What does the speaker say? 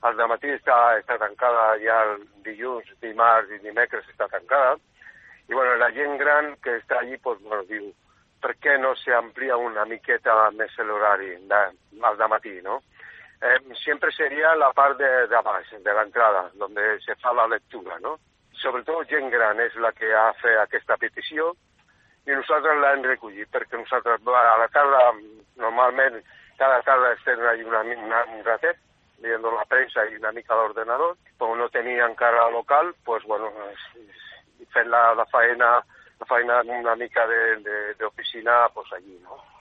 al dematí està tancada, ja el dilluns, dimarts i dimecres està tancada. I bueno, la gent gran que està allí pues, bueno, diu, per què no s'amplia una miqueta més l'horari al dematí, no? Siempre sería la part de baix, de l'entrada, donde se fa la lectura, no? Sobretot gent gran és la que ha fet aquesta petició i nosaltres l'hem recollit, perquè nosaltres a la tarda, normalment, cada tarda estem allà un ratet, viendo la prensa i una mica l'ordenador. Com no tenia encara local, pues bueno, fent la feina una mica d'oficina, pues allí, no?